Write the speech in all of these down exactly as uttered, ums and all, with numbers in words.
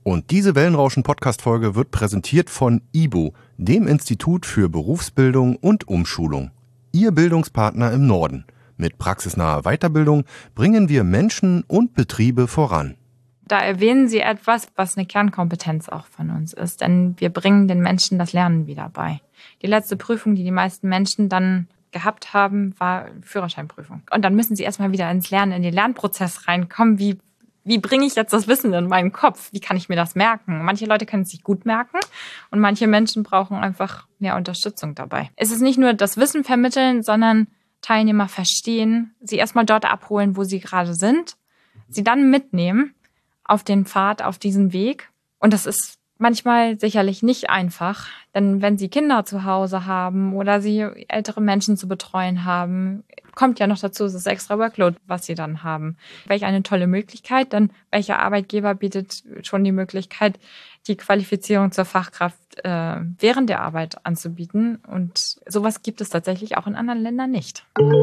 Und diese Wellenrauschen-Podcast-Folge wird präsentiert von I B U, dem Institut für Berufsbildung und Umschulung. Ihr Bildungspartner im Norden. Mit praxisnaher Weiterbildung bringen wir Menschen und Betriebe voran. Da erwähnen Sie etwas, was eine Kernkompetenz auch von uns ist. Denn wir bringen den Menschen das Lernen wieder bei. Die letzte Prüfung, die die meisten Menschen dann gehabt haben, war Führerscheinprüfung. Und dann müssen sie erstmal wieder ins Lernen, in den Lernprozess reinkommen. Wie, wie bringe ich jetzt das Wissen in meinen Kopf? Wie kann ich mir das merken? Manche Leute können es sich gut merken und manche Menschen brauchen einfach mehr Unterstützung dabei. Es ist nicht nur das Wissen vermitteln, sondern Teilnehmer verstehen, sie erstmal dort abholen, wo sie gerade sind, sie dann mitnehmen auf den Pfad, auf diesen Weg. Und das ist manchmal sicherlich nicht einfach, denn wenn Sie Kinder zu Hause haben oder Sie ältere Menschen zu betreuen haben, kommt ja noch dazu, es ist extra Workload, was Sie dann haben. Welch eine tolle Möglichkeit, denn welcher Arbeitgeber bietet schon die Möglichkeit, die Qualifizierung zur Fachkraft äh, während der Arbeit anzubieten? Und sowas gibt es tatsächlich auch in anderen Ländern nicht.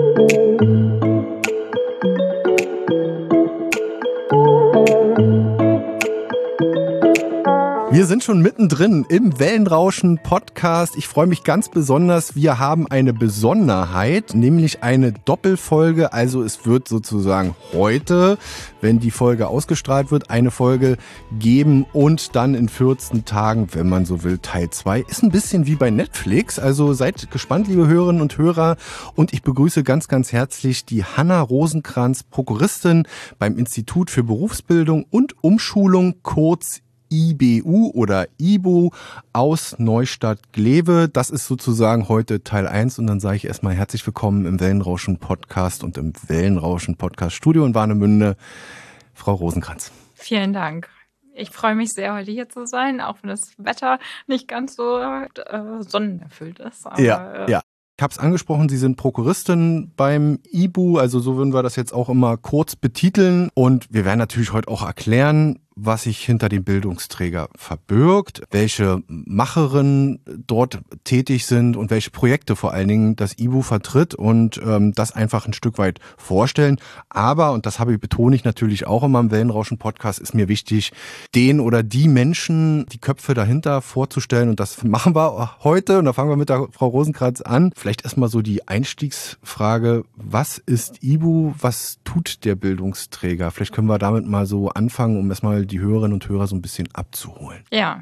Wir sind schon mittendrin im Wellenrauschen-Podcast. Ich freue mich ganz besonders. Wir haben eine Besonderheit, nämlich eine Doppelfolge. Also es wird sozusagen heute, wenn die Folge ausgestrahlt wird, eine Folge geben und dann in vierzehn Tagen, wenn man so will, Teil zwei. Ist ein bisschen wie bei Netflix. Also seid gespannt, liebe Hörerinnen und Hörer. Und ich begrüße ganz, ganz herzlich die Hanna Rosenkranz, Prokuristin beim Institut für Berufsbildung und Umschulung, kurz I B U oder I B U aus Neustadt-Glewe. Das ist sozusagen heute Teil eins und dann sage ich erstmal herzlich willkommen im Wellenrauschen-Podcast und im Wellenrauschen-Podcast-Studio in Warnemünde, Frau Rosenkranz. Vielen Dank. Ich freue mich sehr, heute hier zu sein, auch wenn das Wetter nicht ganz so äh, sonnenerfüllt ist. Aber, ja, ja. Ich habe es angesprochen, Sie sind Prokuristin beim I B U, also so würden wir das jetzt auch immer kurz betiteln. Und wir werden natürlich heute auch erklären, was sich hinter dem Bildungsträger verbirgt, welche Macherinnen dort tätig sind und welche Projekte vor allen Dingen das I B U vertritt und ähm, das einfach ein Stück weit vorstellen. Aber, und das habe ich, betone ich natürlich auch immer im Wellenrauschen-Podcast, ist mir wichtig, den oder die Menschen, die Köpfe dahinter vorzustellen. Und das machen wir heute. Und da fangen wir mit der Frau Rosenkranz an. Vielleicht erstmal so die Einstiegsfrage, was ist I B U, was tut der Bildungsträger? Vielleicht können wir damit mal so anfangen, um erstmal die Hörerinnen und Hörer so ein bisschen abzuholen. Ja,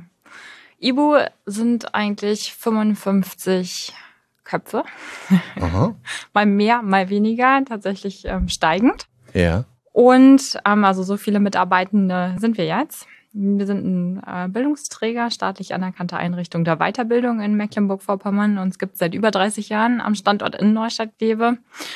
I B U sind eigentlich fünfundfünfzig Köpfe. Aha. Mal mehr, mal weniger, tatsächlich ähm, steigend. Ja. Und ähm, also so viele Mitarbeitende sind wir jetzt. Wir sind ein äh, Bildungsträger, staatlich anerkannte Einrichtung der Weiterbildung in Mecklenburg-Vorpommern. Uns gibt es seit über dreißig Jahren am Standort in Neustadt-Glewe.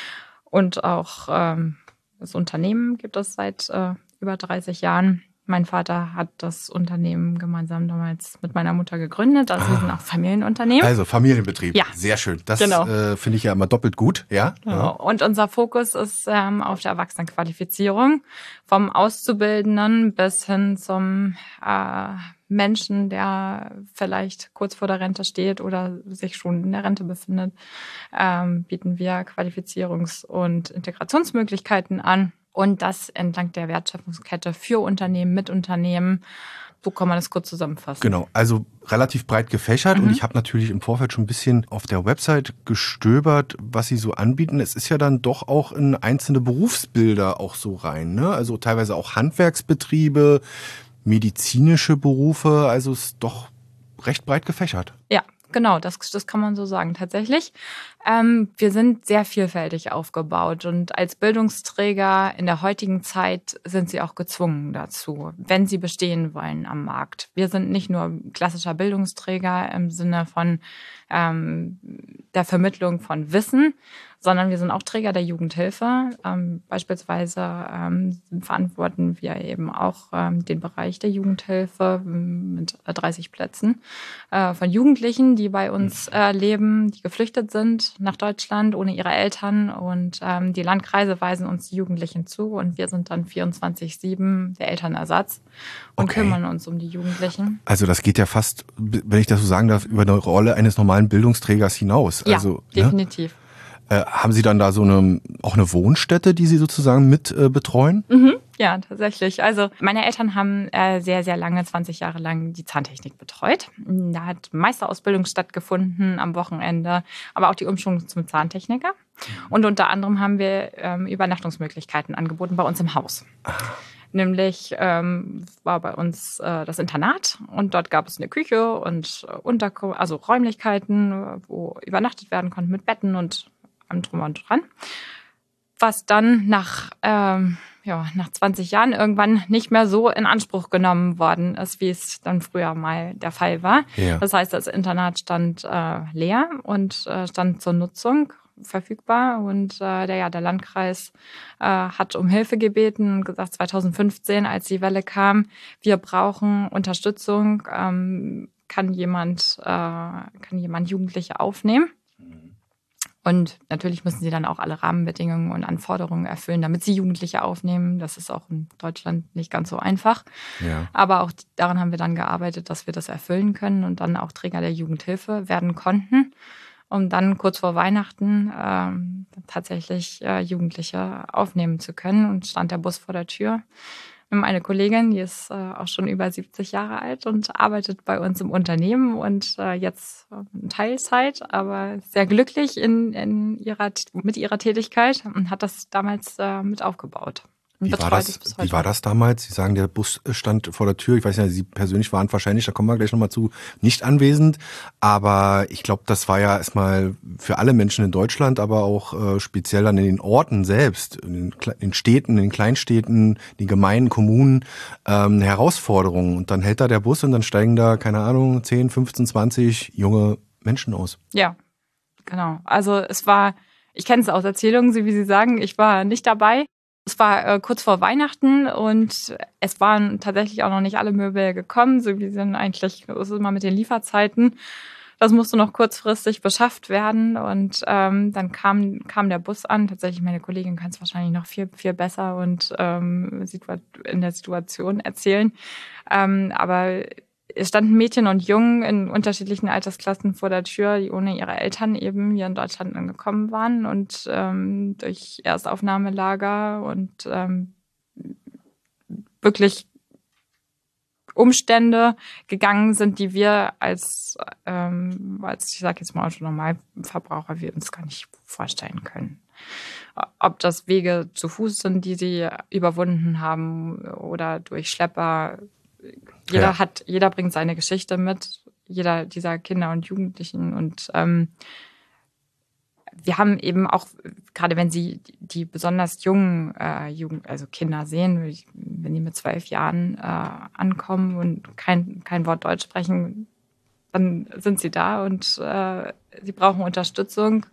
Und auch ähm, das Unternehmen gibt es seit äh, über dreißig Jahren. Mein Vater hat das Unternehmen gemeinsam damals mit meiner Mutter gegründet. Also ah. wir sind auch Familienunternehmen. Also Familienbetrieb. Ja. Sehr schön. Das genau. äh, finde ich ja immer doppelt gut. Ja. Genau. Ja. Und unser Fokus ist ähm, auf der Erwachsenenqualifizierung. Vom Auszubildenden bis hin zum äh, Menschen, der vielleicht kurz vor der Rente steht oder sich schon in der Rente befindet, ähm, bieten wir Qualifizierungs- und Integrationsmöglichkeiten an. Und das entlang der Wertschöpfungskette für Unternehmen, mit Unternehmen. So kann man das kurz zusammenfassen. Genau, also relativ breit gefächert. Mhm. Und ich habe natürlich im Vorfeld schon ein bisschen auf der Website gestöbert, was sie so anbieten. Es ist ja dann doch auch in einzelne Berufsbilder auch so rein, ne? Also teilweise auch Handwerksbetriebe, medizinische Berufe. Also es ist doch recht breit gefächert. Ja. Genau, das, das kann man so sagen, tatsächlich. Ähm, wir sind sehr vielfältig aufgebaut und als Bildungsträger in der heutigen Zeit sind sie auch gezwungen dazu, wenn sie bestehen wollen am Markt. Wir sind nicht nur klassischer Bildungsträger im Sinne von ähm, der Vermittlung von Wissen, sondern wir sind auch Träger der Jugendhilfe. Ähm, beispielsweise ähm, verantworten wir eben auch ähm, den Bereich der Jugendhilfe mit dreißig Plätzen äh, von Jugendlichen, die bei uns äh, leben, die geflüchtet sind nach Deutschland ohne ihre Eltern. Und ähm, die Landkreise weisen uns die Jugendlichen zu und wir sind dann vierundzwanzig sieben der Elternersatz und okay. kümmern uns um die Jugendlichen. Also das geht ja fast, wenn ich das so sagen darf, über eine Rolle eines normalen Bildungsträgers hinaus. Ja, also, definitiv. Ne? Äh, haben Sie dann da so eine, auch eine Wohnstätte, die Sie sozusagen mit äh, betreuen? Mhm. Ja, tatsächlich. Also meine Eltern haben äh, sehr, sehr lange, zwanzig Jahre lang die Zahntechnik betreut. Da hat Meisterausbildung stattgefunden am Wochenende, aber auch die Umschulung zum Zahntechniker. Und unter anderem haben wir ähm, Übernachtungsmöglichkeiten angeboten bei uns im Haus. Nämlich ähm, war bei uns äh, das Internat und dort gab es eine Küche und äh, Unterko- also Räumlichkeiten, wo übernachtet werden konnte mit Betten und allem drum und dran. Was dann nach, ähm, ja, nach zwanzig Jahren irgendwann nicht mehr so in Anspruch genommen worden ist, wie es dann früher mal der Fall war. Ja. Das heißt, das Internat stand äh, leer und äh, stand zur Nutzung verfügbar. Und äh, der, ja, der Landkreis äh, hat um Hilfe gebeten und gesagt, zwanzig fünfzehn, als die Welle kam, wir brauchen Unterstützung, ähm, kann jemand, äh, kann jemand Jugendliche aufnehmen. Und natürlich müssen sie dann auch alle Rahmenbedingungen und Anforderungen erfüllen, damit sie Jugendliche aufnehmen. Das ist auch in Deutschland nicht ganz so einfach. Ja. Aber auch daran haben wir dann gearbeitet, dass wir das erfüllen können und dann auch Träger der Jugendhilfe werden konnten, um dann kurz vor Weihnachten ähm, tatsächlich äh, Jugendliche aufnehmen zu können. Und stand der Bus vor der Tür. Wir haben eine Kollegin, die ist äh, auch schon über siebzig Jahre alt und arbeitet bei uns im Unternehmen und äh, jetzt in Teilzeit, aber sehr glücklich in, in ihrer, mit ihrer Tätigkeit und hat das damals äh, mit aufgebaut. Wie war, das, wie war das damals? Sie sagen, der Bus stand vor der Tür. Ich weiß nicht, Sie persönlich waren wahrscheinlich, da kommen wir gleich nochmal zu, nicht anwesend. Aber ich glaube, das war ja erstmal für alle Menschen in Deutschland, aber auch äh, speziell dann in den Orten selbst, in den, in den Städten, in den Kleinstädten, den Gemeinden, Kommunen, ähm, eine Herausforderung. Und dann hält da der Bus und dann steigen da, keine Ahnung, zehn, fünfzehn, zwanzig junge Menschen aus. Ja, genau. Also es war, ich kenne es aus Erzählungen, so wie Sie sagen, ich war nicht dabei. Es war äh, kurz vor Weihnachten und es waren tatsächlich auch noch nicht alle Möbel gekommen, so wie sind eigentlich, das ist immer mit den Lieferzeiten. Das musste noch kurzfristig beschafft werden und ähm, dann kam kam der Bus an. Tatsächlich, meine Kollegin kann es wahrscheinlich noch viel viel besser und ähm, in der Situation erzählen. Ähm, aber es standen Mädchen und Jungen in unterschiedlichen Altersklassen vor der Tür, die ohne ihre Eltern eben hier in Deutschland angekommen waren und ähm, durch Erstaufnahmelager und ähm, wirklich Umstände gegangen sind, die wir als, ähm, als ich sage jetzt mal Autonormalverbraucher, wir uns gar nicht vorstellen können. Ob das Wege zu Fuß sind, die sie überwunden haben oder durch Schlepper. Jeder ja. hat, jeder bringt seine Geschichte mit, jeder dieser Kinder und Jugendlichen und ähm, wir haben eben auch, gerade wenn Sie die besonders jungen äh, Jugend, also Kinder sehen, wenn die mit zwölf Jahren äh, ankommen und kein, kein Wort Deutsch sprechen, dann sind sie da und äh, sie brauchen Unterstützung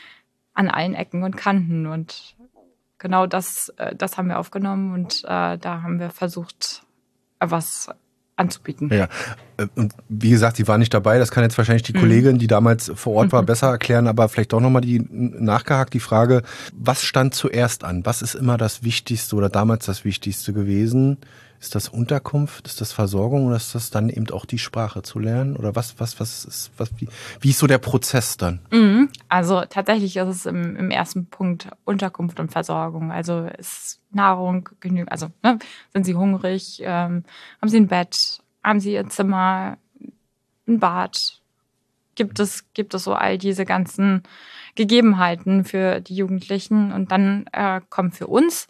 an allen Ecken und Kanten. Und genau das, äh, das haben wir aufgenommen und äh, da haben wir versucht, was anzubieten. Ja, und wie gesagt, sie war nicht dabei, das kann jetzt wahrscheinlich die mhm. Kollegin, die damals vor Ort war, mhm. besser erklären, aber vielleicht auch nochmal die nachgehakt die Frage, was stand zuerst an? Was ist immer das Wichtigste oder damals das Wichtigste gewesen? Ist das Unterkunft, ist das Versorgung oder ist das dann eben auch die Sprache zu lernen? Oder was, was, was ist, was, wie, wie ist so der Prozess dann? Mhm. Also tatsächlich ist es im, im ersten Punkt Unterkunft und Versorgung. Also ist Nahrung genügend, also ne, sind sie hungrig, ähm, haben sie ein Bett, haben sie ihr Zimmer, ein Bad? Gibt es, gibt es so all diese ganzen Gegebenheiten für die Jugendlichen? Und dann äh, kommt für uns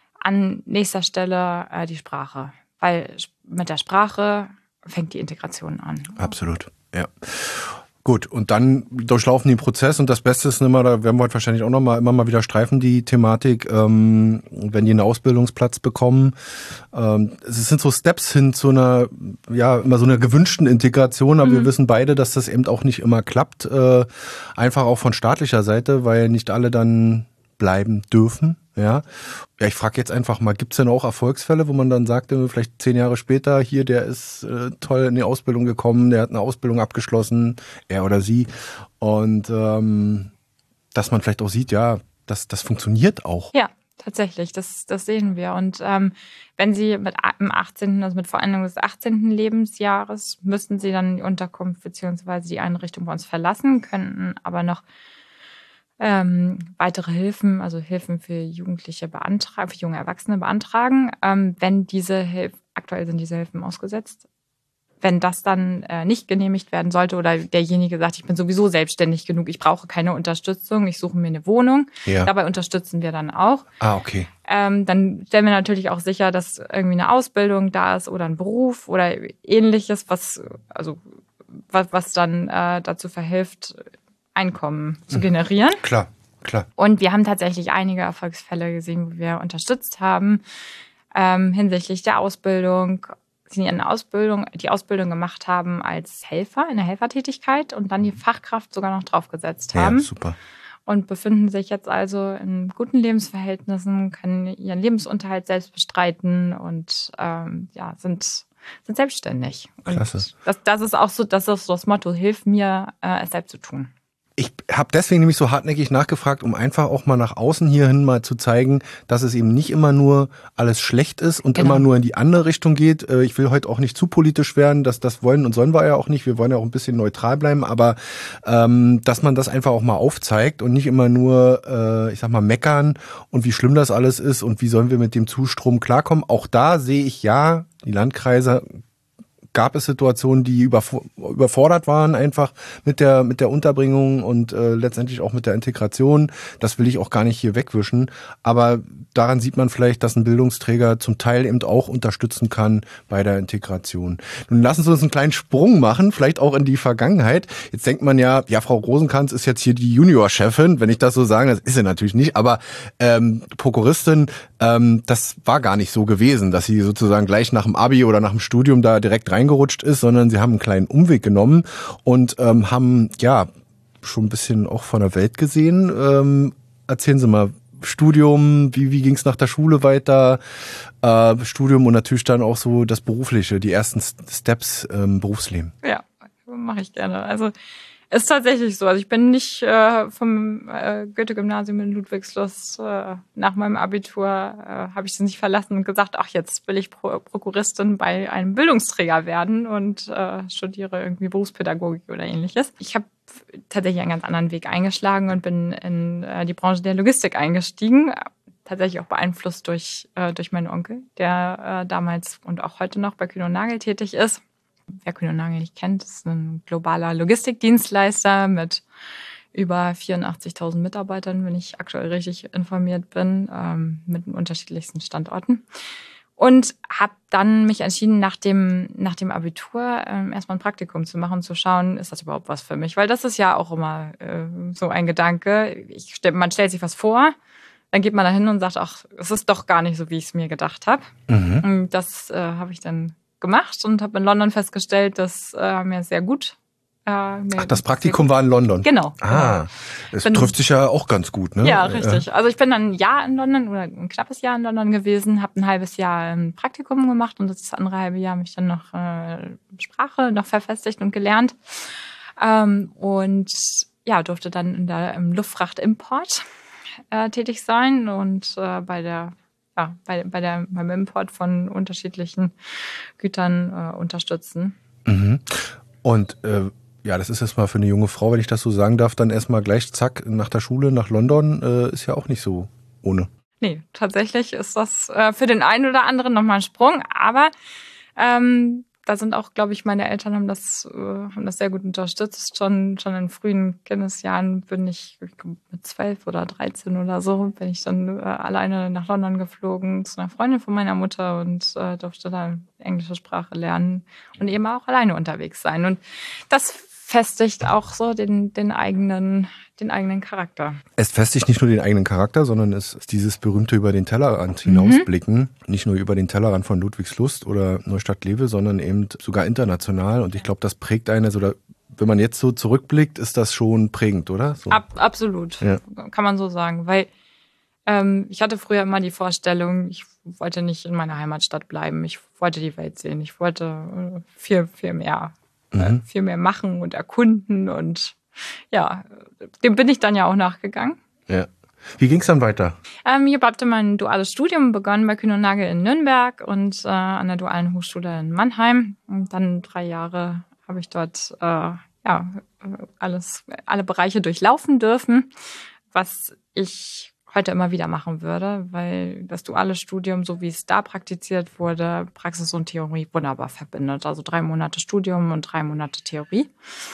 an nächster Stelle äh, die Sprache, weil mit der Sprache fängt die Integration an. Absolut, ja. Gut, und dann durchlaufen die den Prozess und das Beste ist immer, da werden wir heute wahrscheinlich auch noch mal immer mal wieder streifen, die Thematik, ähm, wenn die einen Ausbildungsplatz bekommen. Ähm, es sind so Steps hin zu einer, ja, immer so einer gewünschten Integration, aber mhm. wir wissen beide, dass das eben auch nicht immer klappt, äh, einfach auch von staatlicher Seite, weil nicht alle dann bleiben dürfen. Ja, ja, ich frage jetzt einfach mal, gibt es denn auch Erfolgsfälle, wo man dann sagt, vielleicht zehn Jahre später, hier, der ist äh, toll in die Ausbildung gekommen, der hat eine Ausbildung abgeschlossen, er oder sie, und ähm, dass man vielleicht auch sieht, ja, das, das funktioniert auch. Ja, tatsächlich, das, das sehen wir. Und ähm, wenn Sie mit im achtzehnten, also mit Vollendung des achtzehnten Lebensjahres, müssten Sie dann die Unterkunft bzw. die Einrichtung bei uns verlassen, könnten aber noch ähm, weitere Hilfen, also Hilfen für Jugendliche beantragen, für junge Erwachsene beantragen, ähm, wenn diese Hilfen, aktuell sind diese Hilfen ausgesetzt. Wenn das dann äh, nicht genehmigt werden sollte oder derjenige sagt, ich bin sowieso selbstständig genug, ich brauche keine Unterstützung, ich suche mir eine Wohnung. Ja. Dabei unterstützen wir dann auch. Ah, okay. Ähm, dann stellen wir natürlich auch sicher, dass irgendwie eine Ausbildung da ist oder ein Beruf oder Ähnliches, was also was, was dann äh, dazu verhilft, Einkommen zu generieren. Klar, klar. Und wir haben tatsächlich einige Erfolgsfälle gesehen, wo wir unterstützt haben ähm, hinsichtlich der Ausbildung. Sie eine Ausbildung, die Ausbildung gemacht haben als Helfer in der Helfertätigkeit und dann die Fachkraft sogar noch draufgesetzt haben. Ja, super. Und befinden sich jetzt also in guten Lebensverhältnissen, können ihren Lebensunterhalt selbst bestreiten und ähm, ja, sind, sind selbstständig. Klasse. Und das, das ist auch so, das ist so das Motto, hilf mir, äh, es selbst zu tun. Ich habe deswegen nämlich so hartnäckig nachgefragt, um einfach auch mal nach außen hierhin mal zu zeigen, dass es eben nicht immer nur alles schlecht ist und Genau. immer nur in die andere Richtung geht. Ich will heute auch nicht zu politisch werden, das, das wollen und sollen wir ja auch nicht. Wir wollen ja auch ein bisschen neutral bleiben, aber ähm, dass man das einfach auch mal aufzeigt und nicht immer nur, äh, ich sag mal, meckern und wie schlimm das alles ist und wie sollen wir mit dem Zustrom klarkommen. Auch da sehe ich ja, die Landkreise gab es Situationen, die überfordert waren einfach mit der mit der Unterbringung und äh, letztendlich auch mit der Integration. Das will ich auch gar nicht hier wegwischen. Aber daran sieht man vielleicht, dass ein Bildungsträger zum Teil eben auch unterstützen kann bei der Integration. Nun lassen Sie uns einen kleinen Sprung machen, vielleicht auch in die Vergangenheit. Jetzt denkt man ja, ja, Frau Rosenkranz ist jetzt hier die Juniorchefin, wenn ich das so sage. Das ist sie natürlich nicht, aber ähm, Prokuristin, ähm, das war gar nicht so gewesen, dass sie sozusagen gleich nach dem Abi oder nach dem Studium da direkt rein gerutscht ist, sondern sie haben einen kleinen Umweg genommen und ähm, haben ja schon ein bisschen auch von der Welt gesehen. Ähm, erzählen Sie mal, Studium, wie, wie ging es nach der Schule weiter? Äh, Studium und natürlich dann auch so das Berufliche, die ersten Steps im Berufsleben. Ja, mache ich gerne. Also ist tatsächlich so. Also ich bin nicht äh, vom äh, Goethe-Gymnasium in Ludwigslust äh, nach meinem Abitur äh, habe ich es nicht verlassen und gesagt, ach, jetzt will ich Pro- Prokuristin bei einem Bildungsträger werden und äh, studiere irgendwie Berufspädagogik oder Ähnliches. Ich habe tatsächlich einen ganz anderen Weg eingeschlagen und bin in äh, die Branche der Logistik eingestiegen. Tatsächlich auch beeinflusst durch äh, durch meinen Onkel, der äh, damals und auch heute noch bei Kühn und Nagel tätig ist. Wer Kühn und Nagel nicht kennt, ist ein globaler Logistikdienstleister mit über vierundachtzigtausend Mitarbeitern, wenn ich aktuell richtig informiert bin, ähm, mit den unterschiedlichsten Standorten. Und habe dann mich entschieden, nach dem, nach dem Abitur ähm, erstmal ein Praktikum zu machen, zu schauen, ist das überhaupt was für mich? Weil das ist ja auch immer äh, so ein Gedanke. Ich, man stellt sich was vor, dann geht man da hin und sagt, ach, es ist doch gar nicht so, wie ich es mir gedacht habe. Mhm. Und das äh, habe ich dann gemacht und habe in London festgestellt, dass äh, mir sehr gut. Äh, mir Ach, das Praktikum war in London? Genau. Ah, es genau. trifft sich ja auch ganz gut, ne? Ja, richtig. Also ich bin dann ein Jahr in London oder ein knappes Jahr in London gewesen, habe ein halbes Jahr ein Praktikum gemacht und das andere halbe Jahr habe ich dann noch äh, Sprache noch verfestigt und gelernt. Ähm, und ja, durfte dann in der, im Luftfrachtimport äh, tätig sein und äh, bei der Ja, bei, bei der, beim Import von unterschiedlichen Gütern äh, unterstützen. Mhm. Und äh, ja, das ist jetzt mal für eine junge Frau, wenn ich das so sagen darf, dann erstmal gleich zack nach der Schule nach London, äh, ist ja auch nicht so ohne. Nee, tatsächlich ist das äh, für den einen oder anderen nochmal ein Sprung, aber ähm, da sind auch, glaube ich, meine Eltern haben das, äh, haben das sehr gut unterstützt. Schon, schon in frühen Kindesjahren bin ich, ich glaub, mit zwölf oder dreizehn oder so, bin ich dann äh, alleine nach London geflogen zu einer Freundin von meiner Mutter und äh, durfte da englische Sprache lernen und eben auch alleine unterwegs sein. Und das festigt auch so den, den eigenen, den eigenen Charakter. Es festigt nicht nur den eigenen Charakter, sondern es ist dieses berühmte über den Tellerrand hinausblicken. Mhm. Nicht nur über den Tellerrand von Ludwigslust oder Neustadt-Lewe, sondern eben sogar international. Und ich glaube, das prägt eine, oder wenn man jetzt so zurückblickt, ist das schon prägend, oder? So. Ab, absolut, ja. Kann man so sagen. Weil ähm, ich hatte früher immer die Vorstellung, ich wollte nicht in meiner Heimatstadt bleiben. Ich wollte die Welt sehen. Ich wollte viel, viel mehr. Mhm. viel mehr machen und erkunden und ja, dem bin ich dann ja auch nachgegangen. Ja. Wie ging es dann weiter? Ähm, ich habe mein duales Studium begonnen bei Kühn und Nagel in Nürnberg und äh, an der Dualen Hochschule in Mannheim. Und dann drei Jahre habe ich dort äh, ja alles, alle Bereiche durchlaufen dürfen. was ich heute immer wieder machen würde, weil das duale Studium, so wie es da praktiziert wurde, Praxis und Theorie wunderbar verbindet. Also drei Monate Studium und drei Monate Theorie.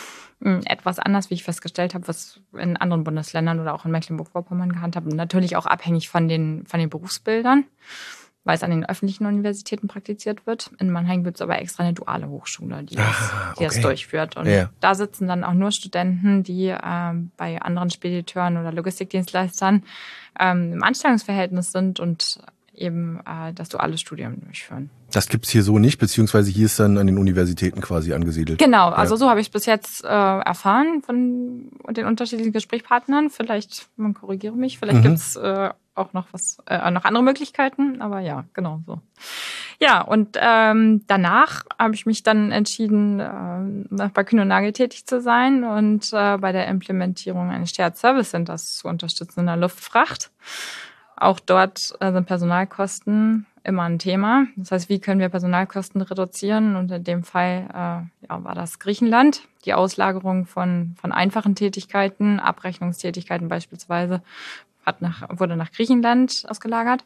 Etwas anders, wie ich festgestellt habe, was in anderen Bundesländern oder auch in Mecklenburg-Vorpommern gehandhabt habe. Natürlich auch abhängig von den, von den Berufsbildern, weil es an den öffentlichen Universitäten praktiziert wird. In Mannheim gibt es aber extra eine duale Hochschule, die, ah, das, die okay. das durchführt. Und ja. da sitzen dann auch nur Studenten, die ähm, bei anderen Spediteuren oder Logistikdienstleistern ähm, im Anstellungsverhältnis sind und eben äh, das duale Studium durchführen. Das gibt's hier so nicht, beziehungsweise hier ist dann an den Universitäten quasi angesiedelt. Genau, also ja. so habe ich es bis jetzt äh, erfahren von den unterschiedlichen Gesprächspartnern. Vielleicht, man korrigiere mich, vielleicht mhm. gibt's äh, auch noch was, äh, noch andere Möglichkeiten, aber ja, genau so. Ja, und ähm, danach habe ich mich dann entschieden, äh, bei Kühn und Nagel tätig zu sein und äh, bei der Implementierung eines Shared Service Centers zu unterstützen in der Luftfracht. Auch dort äh, sind Personalkosten immer ein Thema. Das heißt, wie können wir Personalkosten reduzieren? Und in dem Fall äh, ja, war das Griechenland. Die Auslagerung von, von einfachen Tätigkeiten, Abrechnungstätigkeiten beispielsweise, hat nach, wurde nach Griechenland ausgelagert.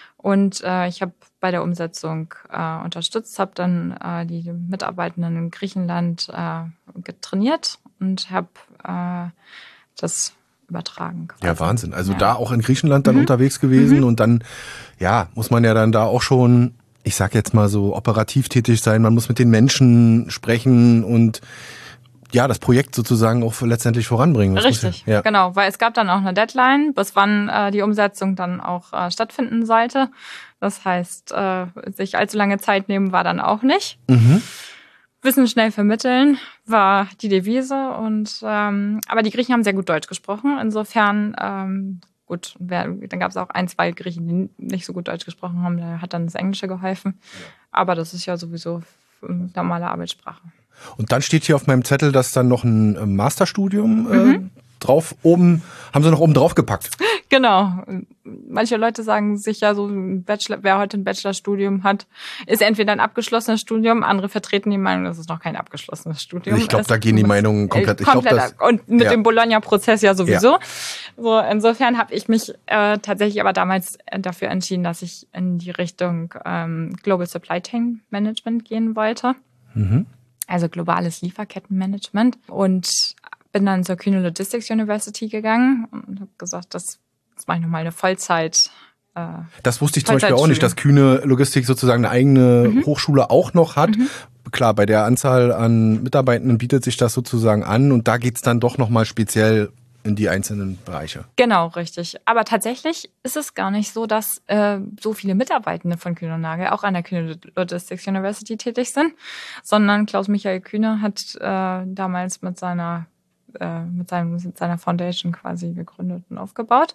Und äh, ich habe bei der Umsetzung äh, unterstützt, habe dann äh, die Mitarbeitenden in Griechenland äh, getrainiert und habe äh, das übertragen. Quasi. Ja, Wahnsinn. Also ja. da auch in Griechenland dann mhm. unterwegs gewesen mhm. und dann, ja, muss man ja dann da auch schon, ich sag jetzt mal so, operativ tätig sein. Man muss mit den Menschen sprechen und ja, das Projekt sozusagen auch letztendlich voranbringen. Das Richtig, ja, ja. genau, weil es gab dann auch eine Deadline, bis wann äh, die Umsetzung dann auch äh, stattfinden sollte. Das heißt, äh, sich allzu lange Zeit nehmen war dann auch nicht. Mhm. Wissen schnell vermitteln war die Devise. Und ähm, aber die Griechen haben sehr gut Deutsch gesprochen. Insofern, ähm, gut, wer, dann gab es auch ein, zwei Griechen, die nicht so gut Deutsch gesprochen haben. Da hat dann das Englische geholfen. Ja. Aber das ist ja sowieso eine normale Arbeitssprache. Und dann steht hier auf meinem Zettel, dass dann noch ein Masterstudium äh, mhm. drauf oben, haben sie noch oben drauf gepackt. Genau. Manche Leute sagen sich ja so, ein Bachelor, wer heute ein Bachelorstudium hat, ist entweder ein abgeschlossenes Studium, andere vertreten die Meinung, das ist noch kein abgeschlossenes Studium. Ich glaube, da gehen die Meinungen komplett. Ich komplett glaub, das, und mit ja. dem Bologna-Prozess ja sowieso. Ja. So, insofern habe ich mich äh, tatsächlich aber damals dafür entschieden, dass ich in die Richtung ähm, Global Supply Chain Management gehen wollte. Mhm. Also globales Lieferkettenmanagement, und bin dann zur Kühne Logistics University gegangen und habe gesagt, das, das mache ich nochmal eine Vollzeit. Äh, das wusste ich zum Beispiel auch nicht, dass Kühne Logistik sozusagen eine eigene mhm. Hochschule auch noch hat. Mhm. Klar, bei der Anzahl an Mitarbeitenden bietet sich das sozusagen an, und da geht's dann doch nochmal speziell in die einzelnen Bereiche. Genau, richtig. Aber tatsächlich ist es gar nicht so, dass äh, so viele Mitarbeitende von Kühne und Nagel auch an der Kühne Logistics University tätig sind, sondern Klaus-Michael Kühne hat äh, damals mit seiner äh, mit, seinem, mit seiner Foundation quasi gegründet und aufgebaut.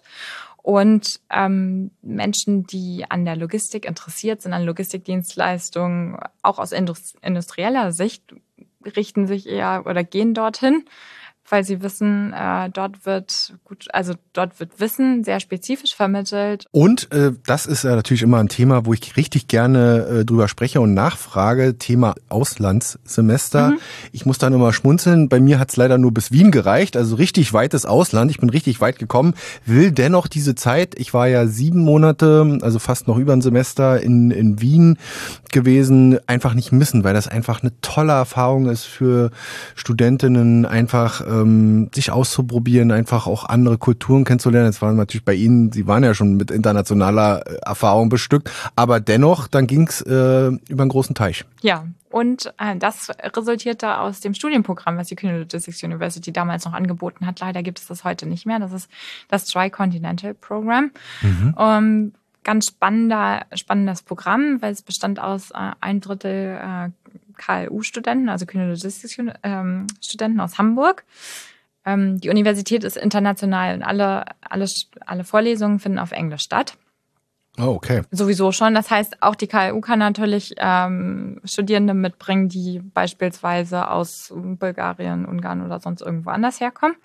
Und ähm, Menschen, die an der Logistik interessiert sind, an Logistikdienstleistungen, auch aus indust- industrieller Sicht, richten sich eher oder gehen dorthin, weil sie wissen, äh, dort wird gut, also dort wird Wissen sehr spezifisch vermittelt. Und äh, das ist äh, natürlich immer ein Thema, wo ich richtig gerne äh, drüber spreche und nachfrage, Thema Auslandssemester. Mhm. Ich muss dann immer schmunzeln. Bei mir hat es leider nur bis Wien gereicht, also richtig weites Ausland. Ich bin richtig weit gekommen, will dennoch diese Zeit, ich war ja sieben Monate, also fast noch über ein Semester in, in Wien gewesen, einfach nicht missen, weil das einfach eine tolle Erfahrung ist für Studentinnen, einfach ähm, sich auszuprobieren, einfach auch andere Kulturen kennenzulernen. Jetzt waren natürlich bei Ihnen, Sie waren ja schon mit internationaler Erfahrung bestückt, aber dennoch, dann ging es äh, über einen großen Teich. Ja, und äh, das resultierte aus dem Studienprogramm, was die Kühne Logistics University damals noch angeboten hat. Leider gibt es das heute nicht mehr. Das ist das Tri-Continental Program. Mhm. Um, ganz spannender, spannendes Programm, weil es bestand aus äh, ein Drittel äh, K L U-Studenten, also Kühne Logistics-Studenten aus Hamburg. Ähm, die Universität ist international und alle, alle, alle Vorlesungen finden auf Englisch statt. Oh, okay. Sowieso schon. Das heißt, auch die K L U kann natürlich ähm, Studierende mitbringen, die beispielsweise aus Bulgarien, Ungarn oder sonst irgendwo anders herkommen.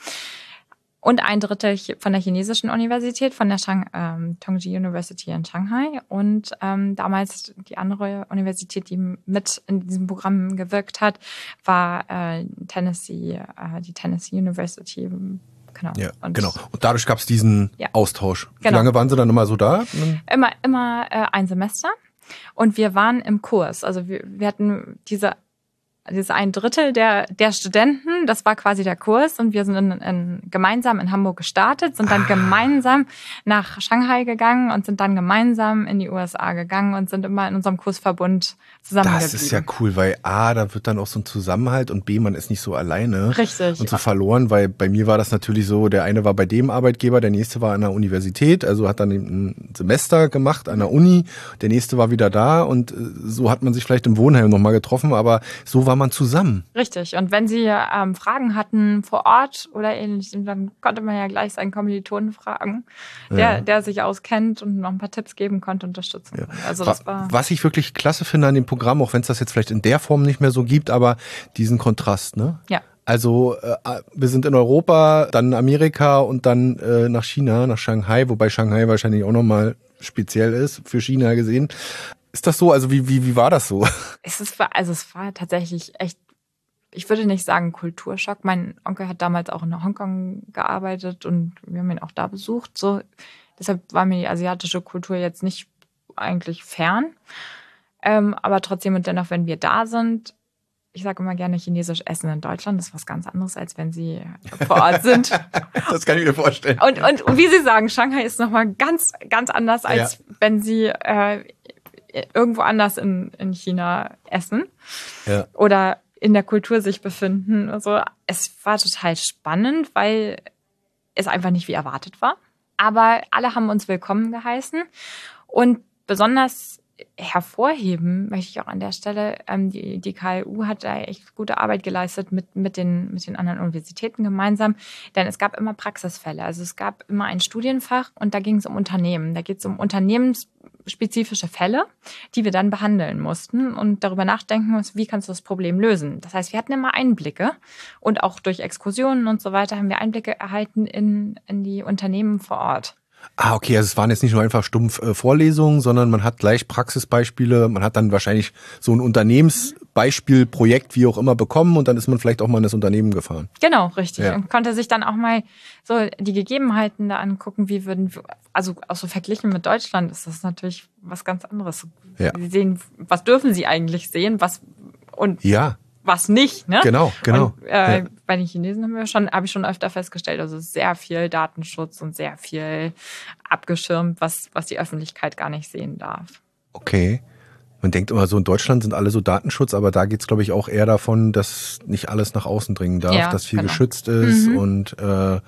Und ein Drittel von der chinesischen Universität, von der Shang, ähm, Tongji University in Shanghai. Und ähm, damals die andere Universität, die mit in diesem Programm gewirkt hat, war äh, Tennessee, äh, die Tennessee University, genau. Ja, und genau. Und dadurch gab es diesen ja. Austausch. Wie genau. lange waren Sie dann immer so da? Immer, immer äh, ein Semester. Und wir waren im Kurs. Also wir, wir hatten diese dieses ein Drittel der, der Studenten, das war quasi der Kurs und wir sind in, in, gemeinsam in Hamburg gestartet, sind dann ah. gemeinsam nach Shanghai gegangen und sind dann gemeinsam in die U S A gegangen und sind immer in unserem Kursverbund zusammengeblieben. Das ist ja cool, weil A, da wird dann auch so ein Zusammenhalt und B, man ist nicht so alleine. Richtig. Und so verloren, weil bei mir war das natürlich so, der eine war bei dem Arbeitgeber, der nächste war an der Universität, also hat dann ein Semester gemacht an der Uni, der nächste war wieder da und so hat man sich vielleicht im Wohnheim nochmal getroffen, aber so war man zusammen. Richtig. Und wenn Sie ähm, Fragen hatten vor Ort oder ähnlich, dann konnte man ja gleich seinen Kommilitonen fragen, der, ja. der sich auskennt und noch ein paar Tipps geben konnte, unterstützen ja. konnte. Also das war Was ich wirklich klasse finde an dem Programm, auch wenn es das jetzt vielleicht in der Form nicht mehr so gibt, aber diesen Kontrast, ne? Ja. Also äh, wir sind in Europa, dann in Amerika und dann äh, nach China, nach Shanghai, wobei Shanghai wahrscheinlich auch nochmal speziell ist, für China gesehen. Ist das so? Also wie, wie, wie war das so? Es ist, also es war tatsächlich echt, ich würde nicht sagen Kulturschock. Mein Onkel hat damals auch in Hongkong gearbeitet und wir haben ihn auch da besucht. So, deshalb war mir die asiatische Kultur jetzt nicht eigentlich fern. Ähm, aber trotzdem und dennoch, wenn wir da sind, ich sage immer gerne, chinesisch essen in Deutschland ist was ganz anderes, als wenn Sie vor Ort sind. Das kann ich mir vorstellen. Und, und, und wie Sie sagen, Shanghai ist nochmal ganz, ganz anders, als ja. wenn Sie äh, irgendwo anders in, in China essen ja. oder in der Kultur sich befinden. Also es war total spannend, weil es einfach nicht wie erwartet war. Aber alle haben uns willkommen geheißen. Und besonders hervorheben möchte ich auch an der Stelle, ähm, die, die K U hat da echt gute Arbeit geleistet mit, mit, den, mit den anderen Universitäten gemeinsam, denn es gab immer Praxisfälle. Also es gab immer ein Studienfach und da ging es um Unternehmen. Da geht es um unternehmensspezifische Fälle, die wir dann behandeln mussten und darüber nachdenken mussten, wie kannst du das Problem lösen. Das heißt, wir hatten immer Einblicke und auch durch Exkursionen und so weiter haben wir Einblicke erhalten in, in die Unternehmen vor Ort. Ah, okay, also es waren jetzt nicht nur einfach stumpf äh, Vorlesungen, sondern man hat gleich Praxisbeispiele, man hat dann wahrscheinlich so ein Unternehmensbeispielprojekt, wie auch immer, bekommen und dann ist man vielleicht auch mal in das Unternehmen gefahren. Genau, richtig. Ja. Und konnte sich dann auch mal so die Gegebenheiten da angucken, wie würden, also auch so verglichen mit Deutschland ist das natürlich was ganz anderes. Ja. Sie sehen, was dürfen Sie eigentlich sehen, was und ja. was nicht, ne? Genau, genau. Und, äh, ja. Bei den Chinesen haben wir schon, habe ich schon öfter festgestellt, also sehr viel Datenschutz und sehr viel abgeschirmt, was, was die Öffentlichkeit gar nicht sehen darf. Okay. Man denkt immer so, in Deutschland sind alle so Datenschutz, aber da geht's, glaube ich, auch eher davon, dass nicht alles nach außen dringen darf, ja, dass viel genau. geschützt ist mhm. und äh,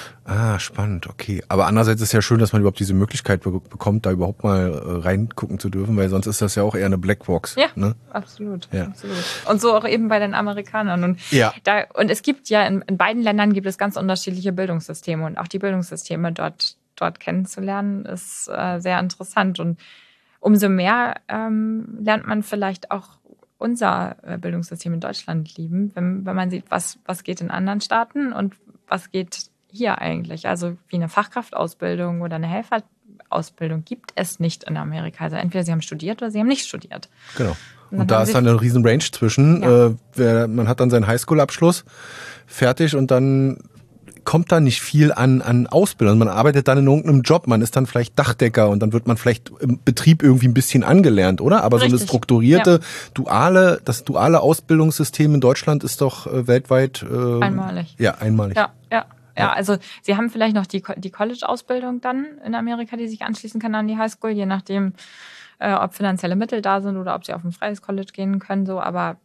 ah, spannend, okay. Aber andererseits ist es ja schön, dass man überhaupt diese Möglichkeit be- bekommt, da überhaupt mal äh, reingucken zu dürfen, weil sonst ist das ja auch eher eine Blackbox. Ja, ne? absolut, ja. absolut. Und so auch eben bei den Amerikanern. Und, ja. da, und es gibt ja, in, in beiden Ländern gibt es ganz unterschiedliche Bildungssysteme und auch die Bildungssysteme dort, dort kennenzulernen, ist äh, sehr interessant. Und umso mehr ähm, lernt man vielleicht auch unser Bildungssystem in Deutschland lieben, wenn, wenn man sieht, was, was geht in anderen Staaten und was geht hier eigentlich. Also wie eine Fachkraftausbildung oder eine Helferausbildung gibt es nicht in Amerika. Also entweder sie haben studiert oder sie haben nicht studiert. Genau. Und, und da ist dann eine riesen Range zwischen. Ja. Äh, man hat dann seinen Highschool-Abschluss fertig und dann kommt da nicht viel an, an Ausbildung. Man arbeitet dann in irgendeinem Job, man ist dann vielleicht Dachdecker und dann wird man vielleicht im Betrieb irgendwie ein bisschen angelernt, oder? Aber Richtig. So eine strukturierte, ja. duale, das duale Ausbildungssystem in Deutschland ist doch äh, weltweit äh, einmalig. Ja, einmalig. Ja, ja. Ja, also sie haben vielleicht noch die, die College-Ausbildung dann in Amerika, die sich anschließen kann an die Highschool, je nachdem, äh, ob finanzielle Mittel da sind oder ob sie auf ein freies College gehen können. So, aber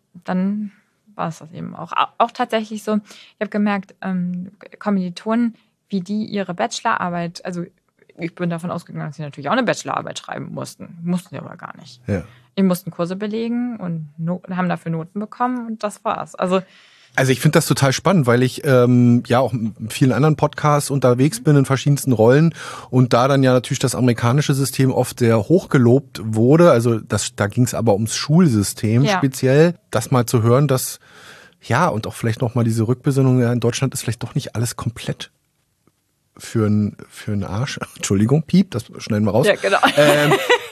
dann war es das eben auch. Auch tatsächlich so, ich habe gemerkt, ähm, Kommilitonen, wie die ihre Bachelorarbeit, also ich bin davon ausgegangen, dass sie natürlich auch eine Bachelorarbeit schreiben mussten. Mussten sie aber gar nicht. Ja. Die mussten Kurse belegen und no- haben dafür Noten bekommen und das war's. Also Also ich finde das total spannend, weil ich ähm, ja auch in vielen anderen Podcasts unterwegs bin in verschiedensten Rollen und da dann ja natürlich das amerikanische System oft sehr hoch gelobt wurde. Also das, da ging es aber ums Schulsystem ja. speziell. Das mal zu hören, dass ja und auch vielleicht noch mal diese Rückbesinnung, ja, in Deutschland ist vielleicht doch nicht alles komplett für einen für einen Arsch. Entschuldigung, Piep, das schneiden wir raus. Ja, genau. Ähm,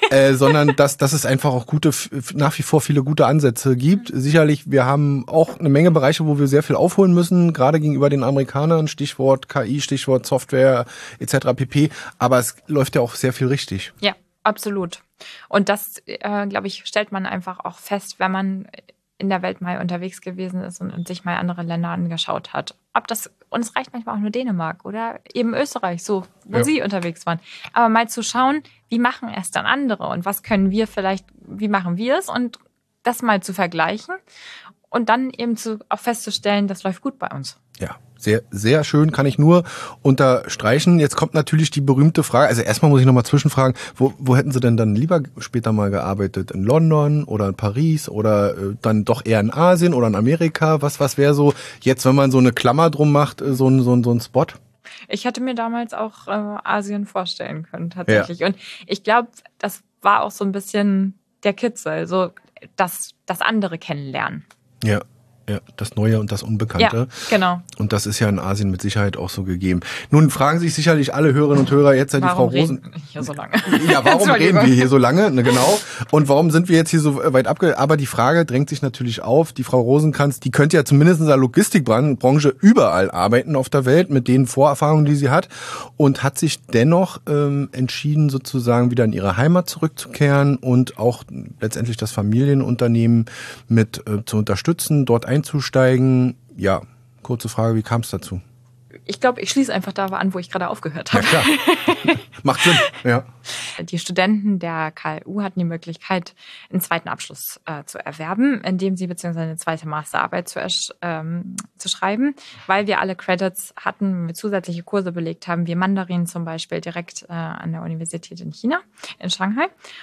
äh, sondern dass, dass es einfach auch gute, nach wie vor viele gute Ansätze gibt. Sicherlich, wir haben auch eine Menge Bereiche, wo wir sehr viel aufholen müssen, gerade gegenüber den Amerikanern, Stichwort K I, Stichwort Software et cetera pp. Aber es läuft ja auch sehr viel richtig. Ja, absolut. Und das, äh, glaube ich, stellt man einfach auch fest, wenn man in der Welt mal unterwegs gewesen ist und, und sich mal andere Länder angeschaut hat. Ob das, und es reicht manchmal auch nur Dänemark oder eben Österreich, so, wo ja. sie unterwegs waren. Aber mal zu schauen, wie machen es dann andere und was können wir vielleicht, wie machen wir es und das mal zu vergleichen und dann eben zu, auch festzustellen, das läuft gut bei uns. Ja, sehr, sehr schön, kann ich nur unterstreichen. Jetzt kommt natürlich die berühmte Frage, also erstmal muss ich nochmal zwischenfragen, wo, wo hätten Sie denn dann lieber später mal gearbeitet? In London oder in Paris oder äh, dann doch eher in Asien oder in Amerika? Was, was wäre so jetzt, wenn man so eine Klammer drum macht, so ein, so ein, so ein Spot? Ich hätte mir damals auch äh, Asien vorstellen können, tatsächlich. Ja. Und ich glaube, das war auch so ein bisschen der Kitzel, so das, das andere kennenlernen. Ja. Ja, das Neue und das Unbekannte. Ja, genau. Und das ist ja in Asien mit Sicherheit auch so gegeben. Nun fragen sich sicherlich alle Hörerinnen und Hörer jetzt ja die warum Frau Rosen. Reden wir hier so lange? Ja, warum reden wir hier so lange? Ne, genau. Und warum sind wir jetzt hier so weit abge... Aber die Frage drängt sich natürlich auf. Die Frau Rosenkrantz, die könnte ja zumindest in der Logistikbranche überall arbeiten auf der Welt mit den Vorerfahrungen, die sie hat. Und hat sich dennoch ähm, entschieden, sozusagen wieder in ihre Heimat zurückzukehren und auch letztendlich das Familienunternehmen mit äh, zu unterstützen, dort einzusteigen. Ja, kurze Frage, wie kam es dazu? Ich glaube, ich schließe einfach da an, wo ich gerade aufgehört habe. Ja, klar. Macht Sinn, ja. Die Studenten der K L U hatten die Möglichkeit, einen zweiten Abschluss äh, zu erwerben, indem sie beziehungsweise eine zweite Masterarbeit zu, ähm, zu schreiben, weil wir alle Credits hatten, wenn wir zusätzliche Kurse belegt haben, wie Mandarin zum Beispiel direkt äh, an der Universität in China, in Shanghai.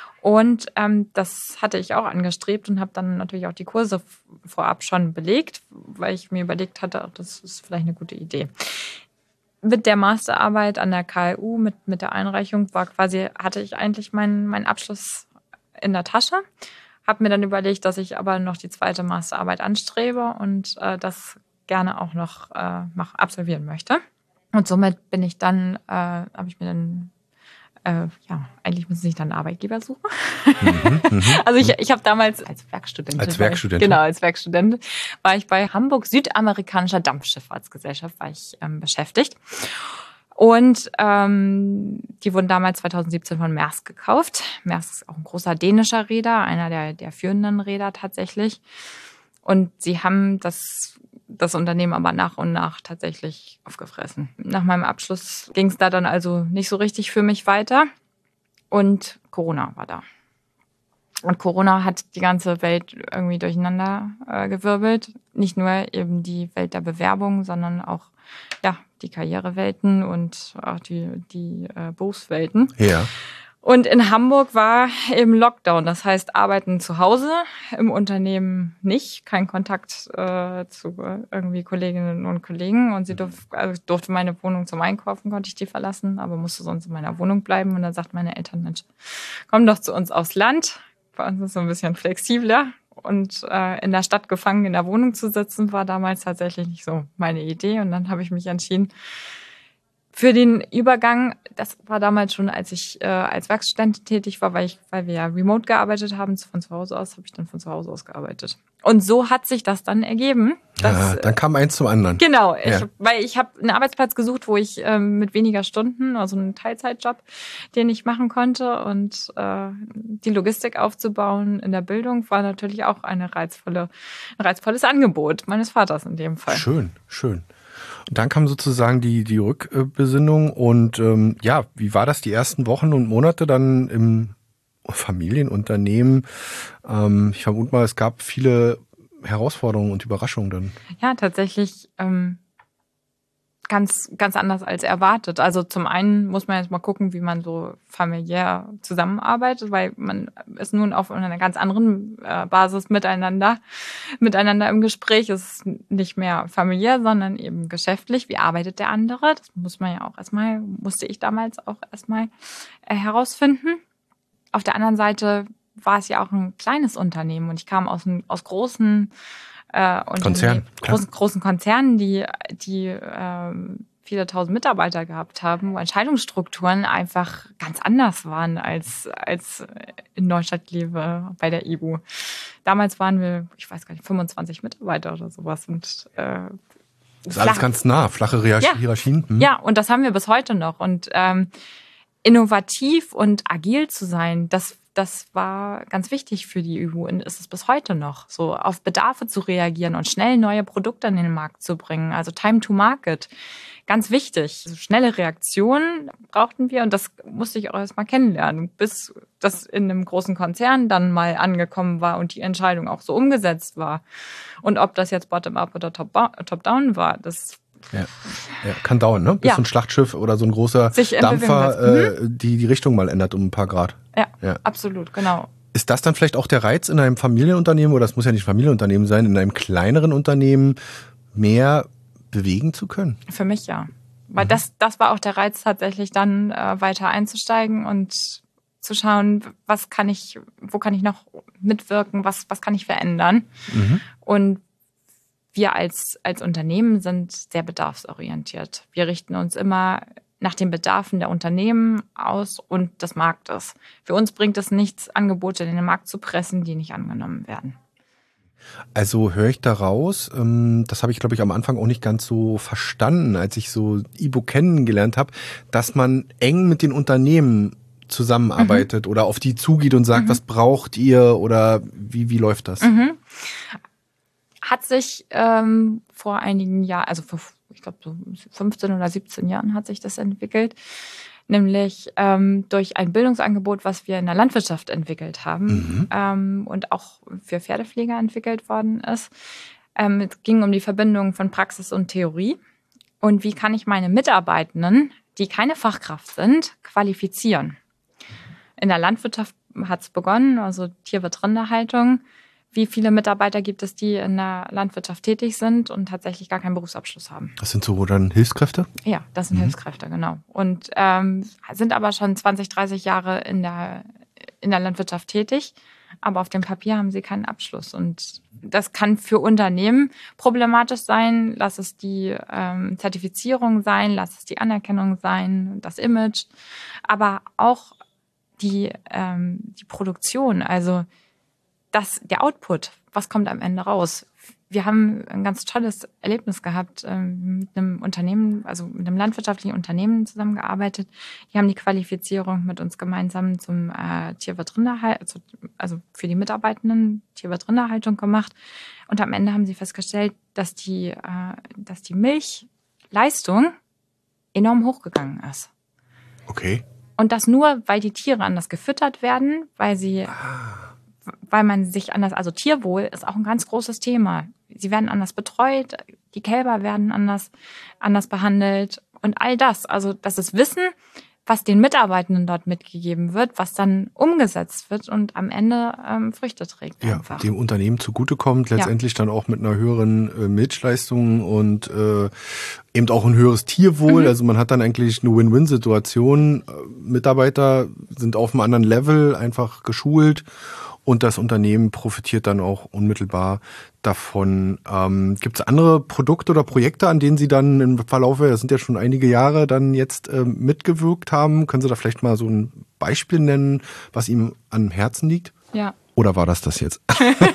Und ähm, das hatte ich auch angestrebt und habe dann natürlich auch die Kurse vorab schon belegt, weil ich mir überlegt hatte, das ist vielleicht eine gute Idee. Mit der Masterarbeit an der K L U, mit, mit der Einreichung, war quasi, hatte ich eigentlich meinen, meinen Abschluss in der Tasche. Habe mir dann überlegt, dass ich aber noch die zweite Masterarbeit anstrebe und äh, das gerne auch noch äh, mach, absolvieren möchte. Und somit bin ich dann, äh, habe ich mir dann Äh, ja, eigentlich müssen sich dann einen Arbeitgeber suchen. Mhm, also ich, ich habe damals als Werkstudentin, als Werkstudentin, genau, als Werkstudentin war ich bei Hamburg Südamerikanischer Dampfschifffahrtsgesellschaft war ich ähm, beschäftigt. Und ähm, die wurden damals zwanzig siebzehn von Maersk gekauft. Maersk ist auch ein großer dänischer Reeder, einer der, der führenden Reeder tatsächlich. Und sie haben das das Unternehmen aber nach und nach tatsächlich aufgefressen. Nach meinem Abschluss ging es da dann also nicht so richtig für mich weiter und Corona war da. Und Corona hat die ganze Welt irgendwie durcheinander äh, gewirbelt. Nicht nur eben die Welt der Bewerbung, sondern auch ja, die Karrierewelten und auch die, die äh, Berufswelten. Ja. Und in Hamburg war eben Lockdown, das heißt arbeiten zu Hause, im Unternehmen nicht, kein Kontakt äh, zu irgendwie Kolleginnen und Kollegen. Und sie durf, also ich durfte meine Wohnung zum Einkaufen, konnte ich die verlassen, aber musste sonst in meiner Wohnung bleiben. Und dann sagten meine Eltern, Mensch, komm doch zu uns aufs Land. Bei uns ist es so ein bisschen flexibler. Und äh, in der Stadt gefangen in der Wohnung zu sitzen, war damals tatsächlich nicht so meine Idee. Und dann habe ich mich entschieden, für den Übergang, das war damals schon, als ich äh, als Werkstudentin tätig war, weil ich, weil wir ja remote gearbeitet haben, von zu Hause aus, habe ich dann von zu Hause aus gearbeitet. Und so hat sich das dann ergeben. Dass, ja, dann kam eins zum anderen. Genau, ich, ja. weil ich habe einen Arbeitsplatz gesucht, wo ich ähm, mit weniger Stunden, also einen Teilzeitjob, den ich machen konnte. Und äh, die Logistik aufzubauen in der Bildung war natürlich auch eine reizvolle, ein reizvolles Angebot meines Vaters in dem Fall. Schön, schön. Und dann kam sozusagen die, die Rückbesinnung und ähm, ja, wie war das die ersten Wochen und Monate dann im Familienunternehmen? Ähm, ich vermute mal, es gab viele Herausforderungen und Überraschungen dann. Ja, tatsächlich ähm, ganz, ganz anders als erwartet. Also zum einen muss man jetzt mal gucken, wie man so familiär zusammenarbeitet, weil man ist nun auf einer ganz anderen äh, Basis miteinander, miteinander im Gespräch. Es ist nicht mehr familiär, sondern eben geschäftlich. Wie arbeitet der andere? Das muss man ja auch erstmal, musste ich damals auch erstmal äh, herausfinden. Auf der anderen Seite war es ja auch ein kleines Unternehmen und ich kam aus, aus großen Äh, Konzern, großen, großen Konzernen, die, die äh, viele tausend Mitarbeiter gehabt haben, wo Entscheidungsstrukturen einfach ganz anders waren als, als in Neustadt-Kleve bei der I B U. Damals waren wir, ich weiß gar nicht, fünfundzwanzig Mitarbeiter oder sowas. Und, äh, das ist alles ganz nah, flache Hierarchien. Ja, hm. ja, und das haben wir bis heute noch. Und ähm, innovativ und agil zu sein, das Das war ganz wichtig für die I B U und ist es bis heute noch, so auf Bedarfe zu reagieren und schnell neue Produkte an den Markt zu bringen. Also Time to Market, ganz wichtig. Also schnelle Reaktionen brauchten wir und das musste ich auch erst mal kennenlernen, bis das in einem großen Konzern dann mal angekommen war und die Entscheidung auch so umgesetzt war. Und ob das jetzt Bottom-up oder Top-down war, das Ja. Ja, kann dauern, ne? Bis ja. so ein Schlachtschiff oder so ein großer Dampfer äh, mhm. die, die Richtung mal ändert um ein paar Grad. Ja, ja, absolut, genau. Ist das dann vielleicht auch der Reiz in einem Familienunternehmen, oder das muss ja nicht ein Familienunternehmen sein, in einem kleineren Unternehmen mehr bewegen zu können? Für mich ja. Weil mhm. das, das war auch der Reiz tatsächlich dann äh, weiter einzusteigen und zu schauen, was kann ich, wo kann ich noch mitwirken, was, was kann ich verändern. Mhm. Und wir als, als Unternehmen sind sehr bedarfsorientiert. Wir richten uns immer nach den Bedarfen der Unternehmen aus und des Marktes. Für uns bringt es nichts, Angebote in den Markt zu pressen, die nicht angenommen werden. Also höre ich da raus, das habe ich, glaube ich, am Anfang auch nicht ganz so verstanden, als ich so I B U kennengelernt habe, dass man eng mit den Unternehmen zusammenarbeitet mhm. oder auf die zugeht und sagt, mhm. was braucht ihr oder wie, wie läuft das? Mhm. Hat sich ähm, vor einigen Jahren, also vor, ich glaube so fünfzehn oder siebzehn Jahren hat sich das entwickelt, nämlich ähm, durch ein Bildungsangebot, was wir in der Landwirtschaft entwickelt haben mhm. ähm, und auch für Pferdepfleger entwickelt worden ist. Ähm, es ging um die Verbindung von Praxis und Theorie und wie kann ich meine Mitarbeitenden, die keine Fachkraft sind, qualifizieren. In der Landwirtschaft hat es begonnen, also Tierwirt-Rinderhaltung. Wie viele Mitarbeiter gibt es, die in der Landwirtschaft tätig sind und tatsächlich gar keinen Berufsabschluss haben? Das sind so dann Hilfskräfte? Ja, das sind mhm. Hilfskräfte, genau. Und ähm, sind aber schon zwanzig, dreißig Jahre in der, in der Landwirtschaft tätig, aber auf dem Papier haben sie keinen Abschluss. Und das kann für Unternehmen problematisch sein. Lass es die ähm, Zertifizierung sein, lass es die Anerkennung sein, das Image, aber auch die, ähm, die Produktion, also das, der Output, was kommt am Ende raus? Wir haben ein ganz tolles Erlebnis gehabt, ähm, mit einem Unternehmen, also mit einem landwirtschaftlichen Unternehmen zusammengearbeitet. Die haben die Qualifizierung mit uns gemeinsam zum äh, Tierwirt-Rinderhaltung, also für die Mitarbeitenden Tierwirt-Rinderhaltung gemacht. Und am Ende haben sie festgestellt, dass die, äh, dass die Milchleistung enorm hochgegangen ist. Okay. Und das nur, weil die Tiere anders gefüttert werden, weil sie... Ah. weil man sich anders, also Tierwohl ist auch ein ganz großes Thema. Sie werden anders betreut, die Kälber werden anders, anders behandelt und all das. Also das ist Wissen, was den Mitarbeitenden dort mitgegeben wird, was dann umgesetzt wird und am Ende ähm, Früchte trägt. Ja, einfach. Dem Unternehmen zugutekommt, letztendlich ja. dann auch mit einer höheren äh, Milchleistung und äh, eben auch ein höheres Tierwohl. Mhm. Also man hat dann eigentlich eine Win-Win-Situation. Mitarbeiter sind auf einem anderen Level, einfach geschult. Und das Unternehmen profitiert dann auch unmittelbar davon. Ähm, gibt es andere Produkte oder Projekte, an denen Sie dann im Verlauf, das sind ja schon einige Jahre, dann jetzt ähm, mitgewirkt haben? Können Sie da vielleicht mal so ein Beispiel nennen, was Ihnen am Herzen liegt? Ja. Oder war das das jetzt?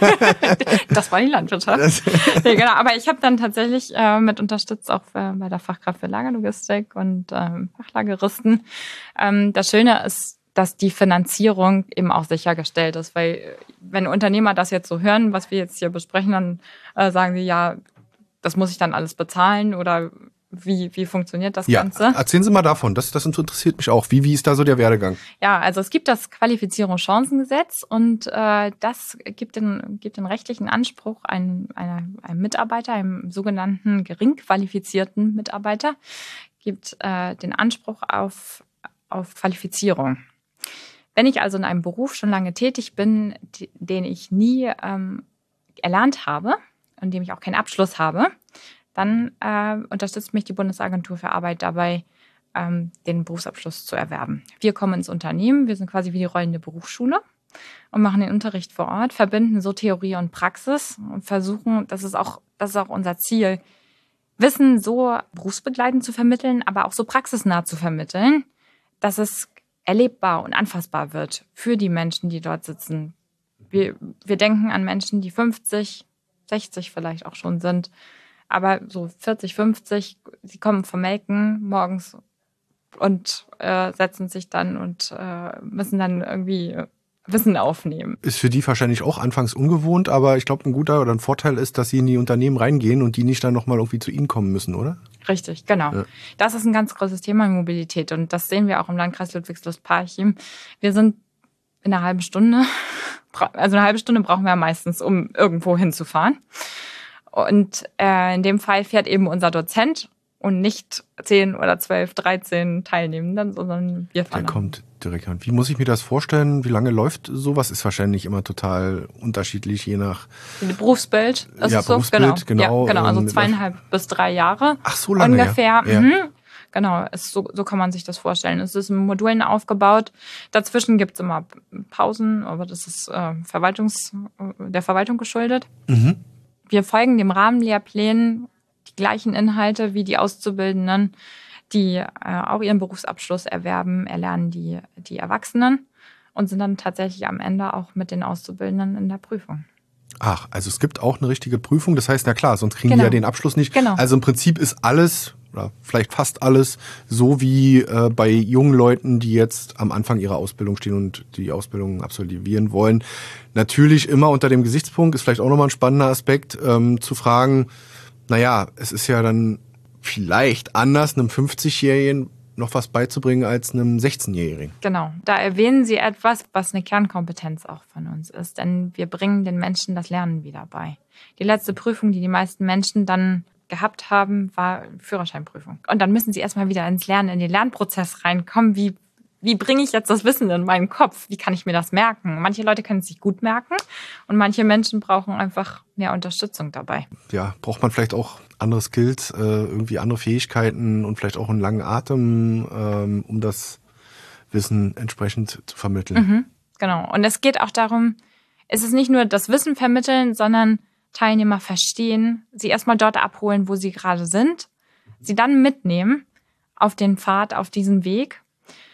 Das war die Landwirtschaft. Ja, genau. Aber ich habe dann tatsächlich äh, mit unterstützt, auch äh, bei der Fachkraft für Lagerlogistik und ähm, Fachlageristen. Ähm, das Schöne ist, dass die Finanzierung eben auch sichergestellt ist. Weil wenn Unternehmer das jetzt so hören, was wir jetzt hier besprechen, dann äh, sagen sie, ja, das muss ich dann alles bezahlen oder wie, wie funktioniert das ja, Ganze? Erzählen Sie mal davon, das, das interessiert mich auch. Wie, wie ist da so der Werdegang? Ja, also es gibt das Qualifizierungschancengesetz und äh, das gibt den, gibt den rechtlichen Anspruch einem, einer, einem Mitarbeiter, einem sogenannten gering qualifizierten Mitarbeiter, gibt äh, den Anspruch auf, auf Qualifizierung. Wenn ich also in einem Beruf schon lange tätig bin, die, den ich nie ähm, erlernt habe, in dem ich auch keinen Abschluss habe, dann äh, unterstützt mich die Bundesagentur für Arbeit dabei, ähm, den Berufsabschluss zu erwerben. Wir kommen ins Unternehmen, wir sind quasi wie die rollende Berufsschule und machen den Unterricht vor Ort, verbinden so Theorie und Praxis und versuchen, das ist auch, das ist auch unser Ziel, Wissen so berufsbegleitend zu vermitteln, aber auch so praxisnah zu vermitteln, dass es erlebbar und anfassbar wird für die Menschen, die dort sitzen. Wir, wir denken an Menschen, die fünfzig, sechzig vielleicht auch schon sind, aber so vierzig, fünfzig, sie kommen vom Melken morgens und äh, setzen sich dann und äh, müssen dann irgendwie Wissen aufnehmen. Ist für die wahrscheinlich auch anfangs ungewohnt, aber ich glaube, ein guter oder ein Vorteil ist, dass sie in die Unternehmen reingehen und die nicht dann nochmal irgendwie zu ihnen kommen müssen, oder? Richtig, genau. Ja. Das ist ein ganz großes Thema in Mobilität und das sehen wir auch im Landkreis Ludwigslust-Parchim. Wir sind in einer halben Stunde, also eine halbe Stunde brauchen wir meistens, um irgendwo hinzufahren. Und äh, in dem Fall fährt eben unser Dozent und nicht zehn oder zwölf, dreizehn Teilnehmenden, sondern wir fahren. Der kommt direkt an. Wie muss ich mir das vorstellen? Wie lange läuft sowas? Ist wahrscheinlich immer total unterschiedlich, je nach Berufsbild. Ist ja, es Berufsbild, so? genau. Ja, genau, also zweieinhalb ähm, bis drei Jahre. Ach, so lange, ungefähr. Ja. Mhm. Genau, es, so, so kann man sich das vorstellen. Es ist in Modulen aufgebaut. Dazwischen gibt's immer Pausen, aber das ist äh, Verwaltungs, der Verwaltung geschuldet. Mhm. Wir folgen dem Rahmenlehrplänen, die gleichen Inhalte wie die Auszubildenden, die äh, auch ihren Berufsabschluss erwerben, erlernen die, die Erwachsenen und sind dann tatsächlich am Ende auch mit den Auszubildenden in der Prüfung. Ach, also es gibt auch eine richtige Prüfung. Das heißt, na klar, sonst kriegen genau. die ja den Abschluss nicht. Genau. Also im Prinzip ist alles, oder vielleicht fast alles, so wie äh, bei jungen Leuten, die jetzt am Anfang ihrer Ausbildung stehen und die Ausbildung absolvieren wollen. Natürlich immer unter dem Gesichtspunkt, ist vielleicht auch nochmal ein spannender Aspekt, ähm, zu fragen, naja, es ist ja dann vielleicht anders, einem fünfzigjährigen noch was beizubringen als einem sechzehnjährigen. Genau, da erwähnen Sie etwas, was eine Kernkompetenz auch von uns ist. Denn wir bringen den Menschen das Lernen wieder bei. Die letzte Prüfung, die die meisten Menschen dann gehabt haben, war Führerscheinprüfung. Und dann müssen sie erstmal wieder ins Lernen, in den Lernprozess reinkommen. Wie, wie bringe ich jetzt das Wissen in meinen Kopf? Wie kann ich mir das merken? Manche Leute können es sich gut merken und manche Menschen brauchen einfach mehr Unterstützung dabei. Ja, braucht man vielleicht auch andere Skills, äh, irgendwie andere Fähigkeiten und vielleicht auch einen langen Atem, ähm, um das Wissen entsprechend zu vermitteln. Mhm, genau. Und es geht auch darum, es ist nicht nur das Wissen vermitteln, sondern Teilnehmer verstehen, sie erstmal dort abholen, wo sie gerade sind, sie dann mitnehmen auf den Pfad, auf diesen Weg.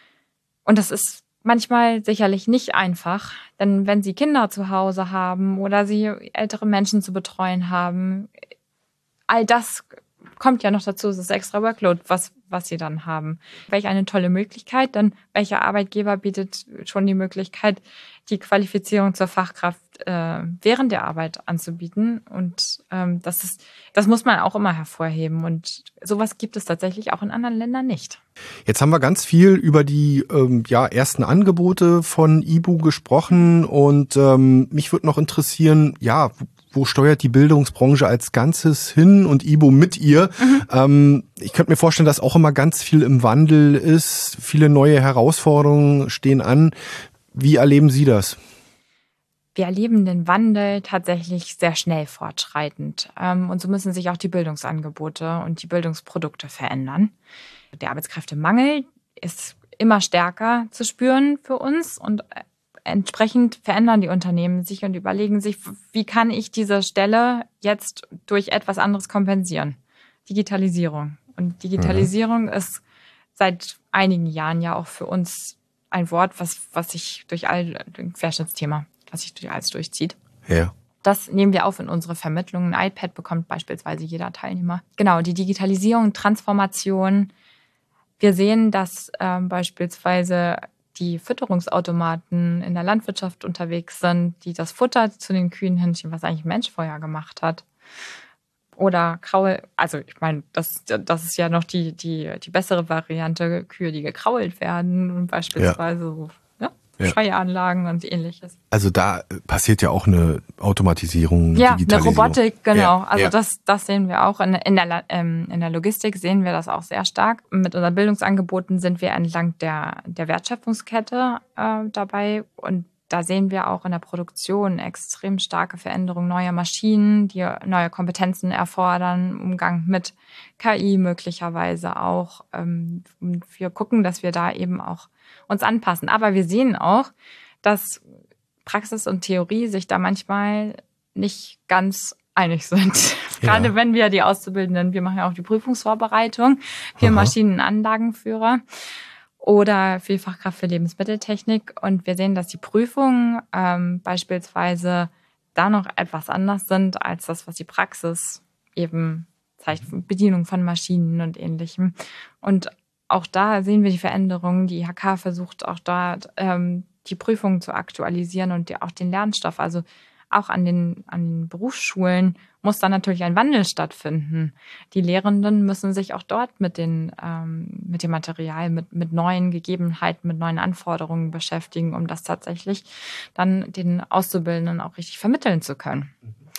Und das ist manchmal sicherlich nicht einfach, denn wenn sie Kinder zu Hause haben oder sie ältere Menschen zu betreuen haben, all das kommt ja noch dazu, es ist extra Workload, was, was sie dann haben. Welch eine tolle Möglichkeit, denn welcher Arbeitgeber bietet schon die Möglichkeit, die Qualifizierung zur Fachkraft äh, während der Arbeit anzubieten. Und ähm, das ist, das muss man auch immer hervorheben. Und sowas gibt es tatsächlich auch in anderen Ländern nicht. Jetzt haben wir ganz viel über die ähm, ja, ersten Angebote von I B U gesprochen und ähm, mich würde noch interessieren, ja, wo steuert die Bildungsbranche als Ganzes hin und I B U mit ihr? Mhm. Ähm, ich könnte mir vorstellen, dass auch immer ganz viel im Wandel ist. Viele neue Herausforderungen stehen an. Wie erleben Sie das? Wir erleben den Wandel tatsächlich sehr schnell fortschreitend. Und so müssen sich auch die Bildungsangebote und die Bildungsprodukte verändern. Der Arbeitskräftemangel ist immer stärker zu spüren für uns und entsprechend verändern die Unternehmen sich und überlegen sich, wie kann ich diese Stelle jetzt durch etwas anderes kompensieren? Digitalisierung. Und Digitalisierung mhm. ist seit einigen Jahren ja auch für uns ein Wort, was, was sich durch all, ein Querschnittsthema, was sich durch alles durchzieht. Ja. Das nehmen wir auf in unsere Vermittlung. Ein iPad bekommt beispielsweise jeder Teilnehmer. Genau, die Digitalisierung, Transformation. Wir sehen, dass ähm, beispielsweise die Fütterungsautomaten in der Landwirtschaft unterwegs sind, die das Futter zu den Kühen hinschieben, was eigentlich ein Mensch vorher gemacht hat. Oder Kraul, also ich meine, das, das ist ja noch die, die, die bessere Variante, Kühe, die gekrault werden und beispielsweise ja. so ja, ja. Scheueranlagen und ähnliches. Also da passiert ja auch eine Automatisierung, ja, Digitalisierung. Eine Robotik, genau. Ja, also ja. das, das sehen wir auch. In, in, der, ähm, in der Logistik sehen wir das auch sehr stark. Mit unseren Bildungsangeboten sind wir entlang der, der Wertschöpfungskette äh, dabei und da sehen wir auch in der Produktion extrem starke Veränderungen neuer Maschinen, die neue Kompetenzen erfordern, Umgang mit K I möglicherweise auch. Wir gucken, dass wir da eben auch uns anpassen. Aber wir sehen auch, dass Praxis und Theorie sich da manchmal nicht ganz einig sind. Ja. Gerade wenn wir die Auszubildenden, wir machen ja auch die Prüfungsvorbereitung für Aha. Maschinenanlagenführer oder für die Fachkraft für Lebensmitteltechnik. Und wir sehen, dass die Prüfungen ähm, beispielsweise da noch etwas anders sind als das, was die Praxis eben zeigt, Bedienung von Maschinen und Ähnlichem. Und auch da sehen wir die Veränderungen. Die I H K versucht auch dort ähm, die Prüfungen zu aktualisieren und die, auch den Lernstoff. Also auch an den, an den Berufsschulen muss dann natürlich ein Wandel stattfinden. Die Lehrenden müssen sich auch dort mit, den, ähm, mit dem Material, mit, mit neuen Gegebenheiten, mit neuen Anforderungen beschäftigen, um das tatsächlich dann den Auszubildenden auch richtig vermitteln zu können.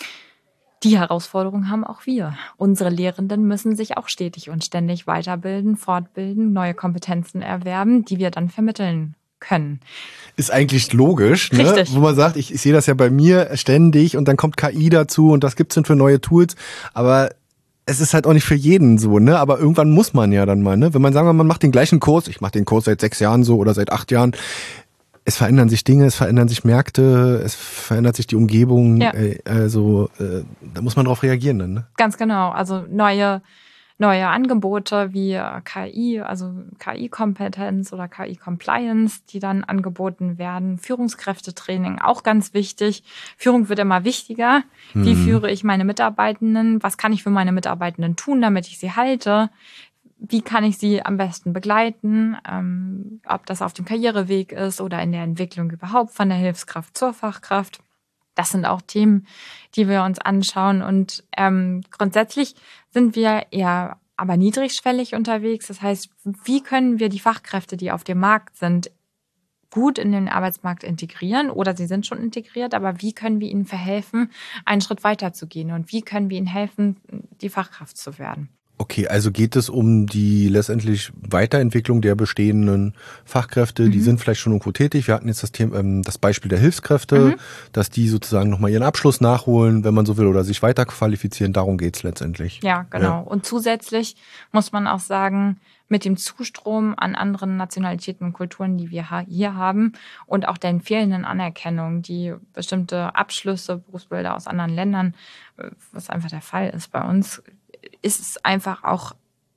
Die Herausforderung haben auch wir. Unsere Lehrenden müssen sich auch stetig und ständig weiterbilden, fortbilden, neue Kompetenzen erwerben, die wir dann vermitteln können. Ist eigentlich logisch, ne? Richtig. Wo man sagt, ich, ich sehe das ja bei mir ständig und dann kommt K I dazu und was gibt's denn für neue Tools, aber es ist halt auch nicht für jeden so, ne? Aber irgendwann muss man ja dann mal, ne? Wenn man sagen wir, man macht den gleichen Kurs, ich mache den Kurs seit sechs Jahren so oder seit acht Jahren, es verändern sich Dinge, es verändern sich Märkte, es verändert sich die Umgebung, ja. äh, also äh, da muss man drauf reagieren dann, ne? Ganz genau, also neue neue Angebote wie K I, also K I-Kompetenz oder K I-Compliance, die dann angeboten werden. Führungskräftetraining, auch ganz wichtig. Führung wird immer wichtiger. Hm. Wie führe ich meine Mitarbeitenden? Was kann ich für meine Mitarbeitenden tun, damit ich sie halte? Wie kann ich sie am besten begleiten? Ähm, ob das auf dem Karriereweg ist oder in der Entwicklung überhaupt von der Hilfskraft zur Fachkraft. Das sind auch Themen, die wir uns anschauen. Und ähm, grundsätzlich sind wir eher aber niedrigschwellig unterwegs. Das heißt, wie können wir die Fachkräfte, die auf dem Markt sind, gut in den Arbeitsmarkt integrieren? Oder sie sind schon integriert, aber wie können wir ihnen verhelfen, einen Schritt weiter zu gehen? Und wie können wir ihnen helfen, die Fachkraft zu werden? Okay, also geht es um die letztendlich Weiterentwicklung der bestehenden Fachkräfte, mhm. die sind vielleicht schon irgendwo tätig. Wir hatten jetzt das Thema, ähm, das Beispiel der Hilfskräfte, mhm. dass die sozusagen nochmal ihren Abschluss nachholen, wenn man so will, oder sich weiter qualifizieren. Darum geht's letztendlich. Ja, genau. Ja. Und zusätzlich muss man auch sagen, mit dem Zustrom an anderen Nationalitäten und Kulturen, die wir hier haben und auch der fehlenden Anerkennung, die bestimmte Abschlüsse, Berufsbilder aus anderen Ländern, was einfach der Fall ist bei uns, ist es einfach auch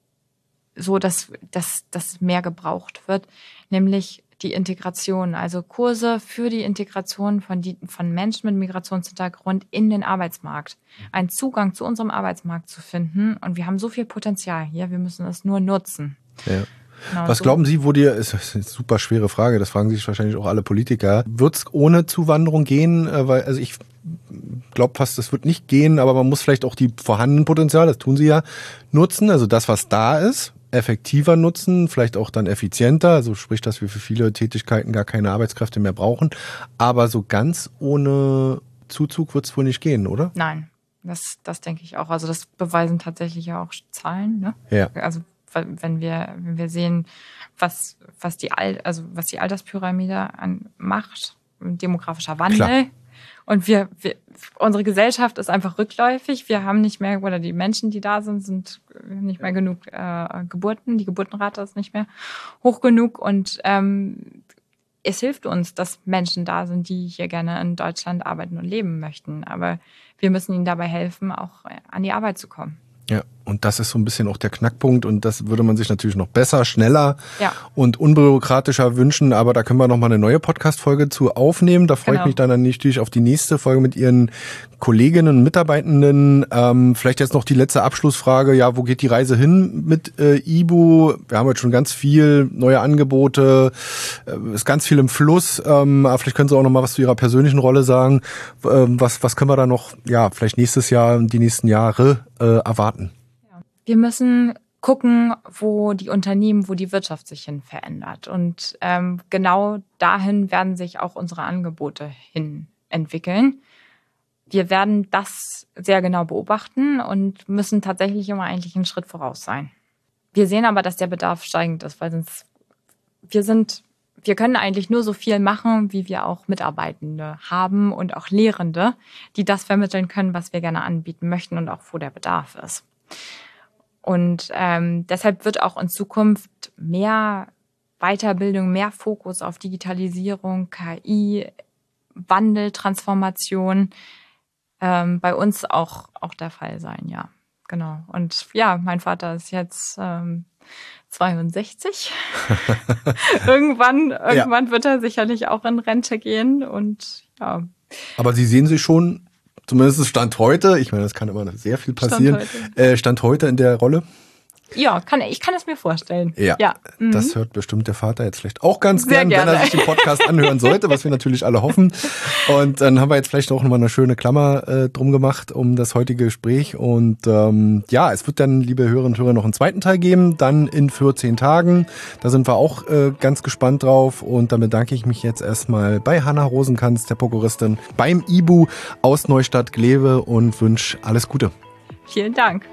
so, dass, dass, dass mehr gebraucht wird, nämlich die Integration, also Kurse für die Integration von, die, von Menschen mit Migrationshintergrund in den Arbeitsmarkt, einen Zugang zu unserem Arbeitsmarkt zu finden. Und wir haben so viel Potenzial hier, wir müssen es nur nutzen. Ja. Genau. Was so. Glauben Sie, wo dir, ist eine super schwere Frage, das fragen sich wahrscheinlich auch alle Politiker, wird es ohne Zuwanderung gehen? Weil, also ich glaube fast, das wird nicht gehen, aber man muss vielleicht auch die vorhandenen Potenziale, das tun Sie ja, nutzen, also das, was da ist, effektiver nutzen, vielleicht auch dann effizienter, also sprich, dass wir für viele Tätigkeiten gar keine Arbeitskräfte mehr brauchen, aber so ganz ohne Zuzug wird es wohl nicht gehen, oder? Nein, das, das denke ich auch, also das beweisen tatsächlich ja auch Zahlen, ne? Ja. Also wenn wir, wenn wir sehen, was, was die Al- also was die Alterspyramide an macht, demografischer Wandel. Klar. Und wir, wir, unsere Gesellschaft ist einfach rückläufig. Wir haben nicht mehr, oder die Menschen, die da sind, sind nicht mehr genug äh, Geburten. Die Geburtenrate ist nicht mehr hoch genug. Und ähm, es hilft uns, dass Menschen da sind, die hier gerne in Deutschland arbeiten und leben möchten. Aber wir müssen ihnen dabei helfen, auch an die Arbeit zu kommen. Ja, und das ist so ein bisschen auch der Knackpunkt und das würde man sich natürlich noch besser, schneller ja. und unbürokratischer wünschen, aber da können wir nochmal eine neue Podcast-Folge zu aufnehmen. Da freue genau. ich mich dann natürlich auf die nächste Folge mit Ihren Kolleginnen und Mitarbeitenden. Ähm, vielleicht jetzt noch die letzte Abschlussfrage, ja, wo geht die Reise hin mit äh, I B U? Wir haben jetzt schon ganz viel neue Angebote, äh, ist ganz viel im Fluss, ähm, aber vielleicht können Sie auch nochmal was zu Ihrer persönlichen Rolle sagen. Ähm, was, was können wir da noch, ja, vielleicht nächstes Jahr, die nächsten Jahre äh, erwarten? Wir müssen gucken, wo die Unternehmen, wo die Wirtschaft sich hin verändert. Und ähm, genau dahin werden sich auch unsere Angebote hin entwickeln. Wir werden das sehr genau beobachten und müssen tatsächlich immer eigentlich einen Schritt voraus sein. Wir sehen aber, dass der Bedarf steigend ist, weil sonst wir sind, wir können eigentlich nur so viel machen, wie wir auch Mitarbeitende haben und auch Lehrende, die das vermitteln können, was wir gerne anbieten möchten und auch wo der Bedarf ist. Und ähm, deshalb wird auch in Zukunft mehr Weiterbildung, mehr Fokus auf Digitalisierung, K I, Wandel, Transformation ähm, bei uns auch, auch der Fall sein, ja. Genau. Und ja, mein Vater ist jetzt ähm, zweiundsechzig. irgendwann irgendwann ja. wird er sicherlich auch in Rente gehen und ja. Aber Sie sehen sich schon, zumindest Stand heute, ich meine, das kann immer sehr viel passieren, Stand heute, äh, Stand heute in der Rolle? Ja, kann, ich kann es mir vorstellen. Ja, ja. Mhm. Das hört bestimmt der Vater jetzt vielleicht auch ganz Sehr gern, gerne. wenn er sich den Podcast anhören sollte, was wir natürlich alle hoffen. Und dann haben wir jetzt vielleicht auch nochmal eine schöne Klammer äh, drum gemacht um das heutige Gespräch. Und ähm, ja, es wird dann, liebe Hörerinnen und Hörer, noch einen zweiten Teil geben, dann in vierzehn Tagen. Da sind wir auch äh, ganz gespannt drauf. Und dann bedanke ich mich jetzt erstmal bei Hanna Rosenkanz, der Prokuristin, beim I B U aus Neustadt-Glewe und wünsche alles Gute. Vielen Dank.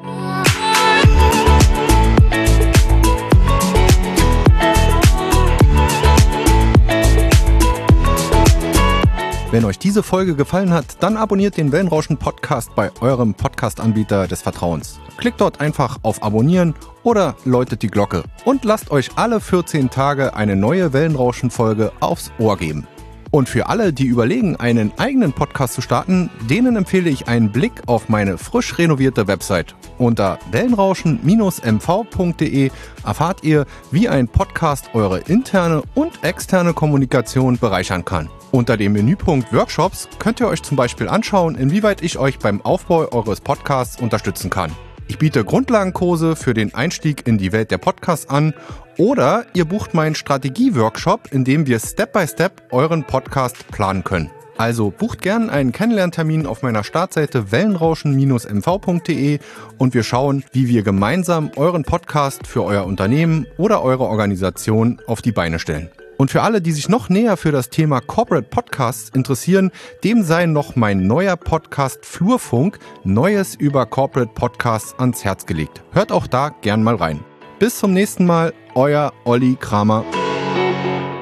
Wenn euch diese Folge gefallen hat, dann abonniert den Wellenrauschen-Podcast bei eurem Podcast-Anbieter des Vertrauens. Klickt dort einfach auf Abonnieren oder läutet die Glocke und lasst euch alle vierzehn Tage eine neue Wellenrauschen-Folge aufs Ohr geben. Und für alle, die überlegen, einen eigenen Podcast zu starten, denen empfehle ich einen Blick auf meine frisch renovierte Website. Unter wellenrauschen Bindestrich m v punkt d e erfahrt ihr, wie ein Podcast eure interne und externe Kommunikation bereichern kann. Unter dem Menüpunkt Workshops könnt ihr euch zum Beispiel anschauen, inwieweit ich euch beim Aufbau eures Podcasts unterstützen kann. Ich biete Grundlagenkurse für den Einstieg in die Welt der Podcasts an oder ihr bucht meinen Strategie-Workshop, in dem wir Step by Step euren Podcast planen können. Also bucht gern einen Kennenlerntermin auf meiner Startseite wellenrauschen Bindestrich m v punkt d e und wir schauen, wie wir gemeinsam euren Podcast für euer Unternehmen oder eure Organisation auf die Beine stellen. Und für alle, die sich noch näher für das Thema Corporate Podcasts interessieren, dem sei noch mein neuer Podcast Flurfunk, Neues über Corporate Podcasts, ans Herz gelegt. Hört auch da gern mal rein. Bis zum nächsten Mal, euer Olli Kramer.